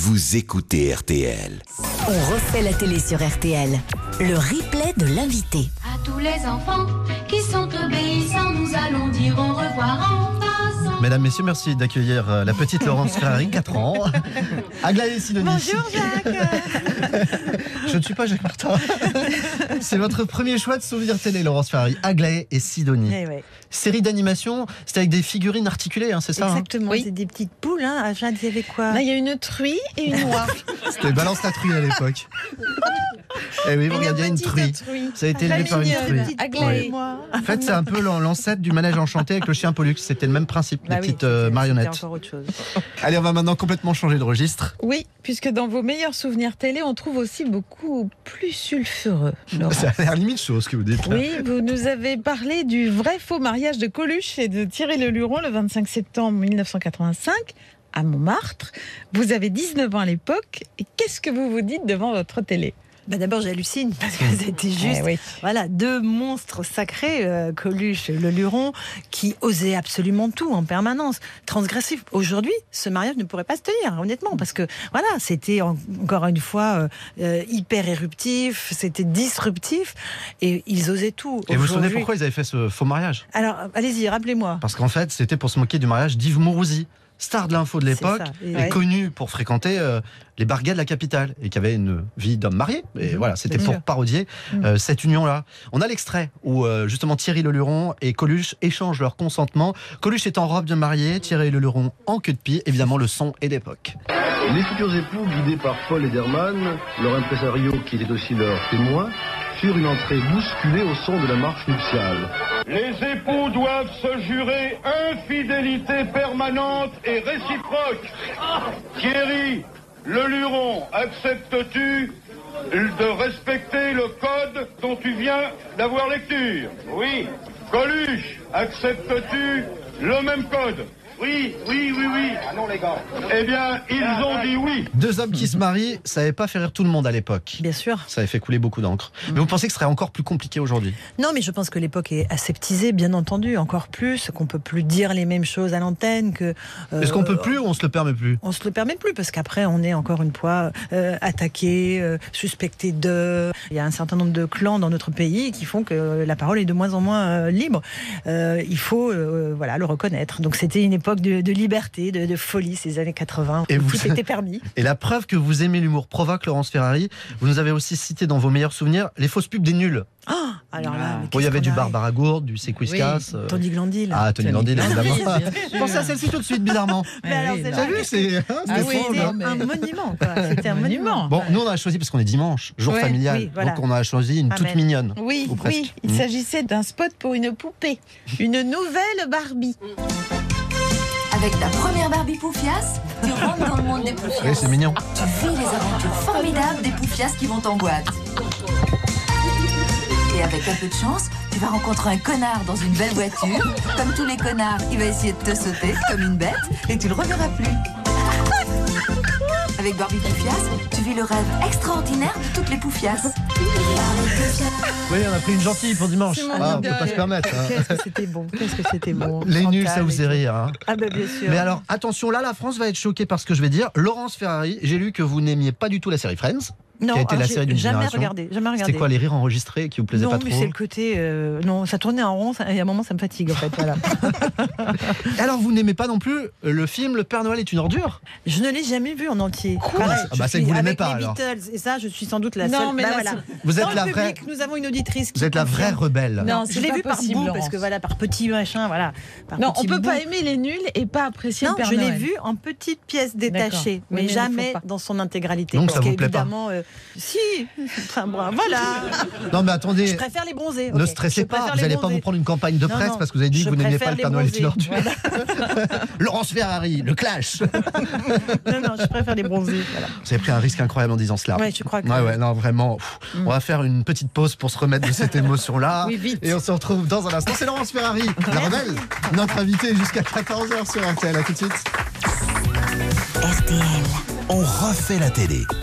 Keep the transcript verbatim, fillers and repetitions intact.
vous écoutez R T L. On refait la télé sur R T L. Le replay de l'invité. À tous les enfants qui sont obéissants, nous allons dire au revoir en passant. Mesdames, Messieurs, merci d'accueillir la petite Laurence Ferrari, quatre ans. Aglaé Sidonie. Bonjour Jacques. Je ne suis pas Jacques Martin. C'est votre premier choix de souvenir télé, Laurence Ferrari. Aglaé et Sidonie. Eh ouais. Série d'animation, c'était avec des figurines articulées, hein, c'est ça? Exactement, hein? Oui. C'est des petites poules. Hein. Ah, Jacques, il y avait quoi? Là, il y a une truie et une oie. C'était Balance la truie à l'époque. Eh oui, vous regardiez une truie. Ça a été élevé par une truie. Aglaé. Oui. En fait, c'est un peu l'ancêtre du manège enchanté avec le chien Pollux. C'était le même principe, Bah les oui, petites euh, c'était- marionnettes. C'était encore autre chose. Allez, on va maintenant complètement changer de registre. Oui, puisque dans vos meilleurs souvenirs télé, on trouve aussi beaucoup plus sulfureux. Laurent. Ça a l'air limite chaud ce que vous dites là. Oui, vous nous avez parlé du vrai faux mariage de Coluche et de Thierry Leluron le vingt-cinq septembre mille neuf cent quatre-vingt-cinq à Montmartre. Vous avez dix-neuf ans à l'époque. Et qu'est-ce que vous vous dites devant votre télé? Bah d'abord, j'hallucine parce que c'était juste Eh oui. voilà, deux monstres sacrés, euh, Coluche et Leluron, qui osaient absolument tout en permanence. Transgressif. Aujourd'hui, ce mariage ne pourrait pas se tenir, honnêtement, parce que voilà, c'était en- encore une fois euh, euh, hyper éruptif, c'était disruptif, et ils osaient tout. Et vous vous souvenez Aujourd'hui- pourquoi ils avaient fait ce faux mariage? Alors, allez-y, rappelez-moi. Parce qu'en fait, c'était pour se moquer du mariage d'Yves Mourouzi, star de l'info de l'époque, C'est ça. Et et ouais. connu pour fréquenter euh, les bar gays de la capitale, et qui avait une vie d'homme marié. Et voilà, c'était bien pour sûr. parodier euh, cette union-là. On a l'extrait où euh, justement Thierry Leluron et Coluche échangent leur consentement. Coluche est en robe de mariée, Thierry Leluron en queue de pied. Évidemment, le son et l'époque. Les futurs époux, guidés par Paul Ederman, leur impresario qui était aussi leur témoin, firent une entrée bousculée au son de la marche nuptiale. Les époux doivent se jurer infidélité permanente et réciproque. Thierry Leluron, acceptes-tu de respecter le code dont tu viens d'avoir lecture? Oui. Coluche, acceptes-tu le même code? Oui, oui, oui, oui. Ah non, les gars. Eh bien, ils ont dit oui. Deux hommes qui se marient, ça n'avait pas fait rire tout le monde à l'époque. Bien sûr. Ça avait fait couler beaucoup d'encre. Mais vous pensez que ce serait encore plus compliqué aujourd'hui? Non, mais je pense que l'époque est aseptisée, bien entendu, encore plus, qu'on peut plus dire les mêmes choses à l'antenne, que... euh, Est-ce qu'on peut plus ou on se le permet plus? On se le permet plus, parce qu'après, on est encore une fois euh, attaqué, euh, suspecté de... Il y a un certain nombre de clans dans notre pays qui font que la parole est de moins en moins euh, libre. Euh, il faut euh, voilà, le reconnaître. Donc c'était une époque de, de liberté, de, de folie, ces années quatre-vingts, Et où vous- tout était permis. Et la preuve que vous aimez l'humour provoque, Laurence Ferrari. Vous nous avez aussi cité dans vos meilleurs souvenirs les fausses pubs des nuls. Oh, alors là, mais Bon, il y qu'est-ce avait qu'on du a- Barbara Gourde, du C'est Quiscas. euh, Tony Glandil. Ah, Tony Glandil, évidemment. bien sûr. Pensez à celle-ci tout de suite, bizarrement. Mais alors, c'est T'as vu, c'est hein, Ah c'était oui, faux, non, là. mais- un monument, quoi. C'était un Monument. monument. Bon, nous on a choisi parce qu'on est dimanche, jour Ouais, familial. oui, voilà. Donc on a choisi une toute Amen. mignonne. Oui, Ou presque. oui, il Mm. s'agissait d'un spot pour une poupée, une nouvelle Barbie. Avec ta première Barbie Poufias, tu rentres dans le monde des Poufias. Oui, c'est mignon. Tu vis les aventures formidables des Poufias qui vont en boîte. Et avec un peu de chance, tu vas rencontrer un connard dans une belle voiture. Comme tous les connards, il va essayer de te sauter comme une bête et tu le reverras plus. Avec Barbie Poufias, tu vis le rêve extraordinaire de toutes les Poufias. Barbie Poufias. Oui, on a pris une gentille pour dimanche. C'est mon Ah, on peut idole. pas se permettre. hein. Qu'est-ce que c'était bon, qu'est-ce que c'était bon. Les nuls, Chantal ça vous et fait tout. rire. hein. Ah ben bien sûr. Mais alors, attention, là, la France va être choquée par ce que je vais dire. Laurence Ferrari, j'ai lu que vous n'aimiez pas du tout la série Friends. non, qui a été ah, la j'ai série d'une jamais génération. regardé, jamais regardé. C'était quoi, les rires enregistrés qui vous plaisaient Non, pas mais trop? c'est le côté. euh, non, ça tournait en rond, ça- et à un moment, ça me fatigue en fait. Voilà. Et alors, vous n'aimez pas non plus le film Le Père Noël est une ordure? Je ne l'ai jamais vu en entier. Quoi Pareil, Ah bah, je c'est que suis vous l'aimez avec pas, les alors. Beatles, et ça, je suis sans doute la Non, seule. mais Bah, là, voilà. Vous êtes Dans la le vraie. public, nous avons une auditrice qui Vous êtes la vraie confirme. rebelle. Non, Je c'est l'ai pas vu par possible, bout, Laurence. parce que voilà, par petit machin, voilà. Par Non, petit on peut bout. pas aimer les nuls et pas apprécier Non, le Père je l'ai Noël. vu en petites pièces détachées, D'accord. mais Oui, mais il jamais faut pas. dans son intégralité. Donc, parce ça vous plaît pas qu'évidemment, euh, si, enfin, bon, voilà. Non, mais attendez. Je préfère les bronzés. Ne ok. stressez Je pas, préfère vous les n'allez pas bronzés. vous prendre une campagne de Non, presse non, parce que vous avez dit je que vous n'aimiez pas préfère le les Père Noël est une bronzés. ordure. Laurence Ferrari, le clash. Non, non, je préfère les bronzés. Voilà. Vous avez pris un risque incroyable en disant cela. Ouais, je crois que- Ouais, ouais, non, vraiment. Pff, On va faire une petite pause pour se remettre de cette émotion-là. Oui, vite. Et on se retrouve dans un instant. C'est Laurence Ferrari, la rebelle, notre invitée jusqu'à quatorze heures sur R T L. À tout de suite. R T L. On refait la télé.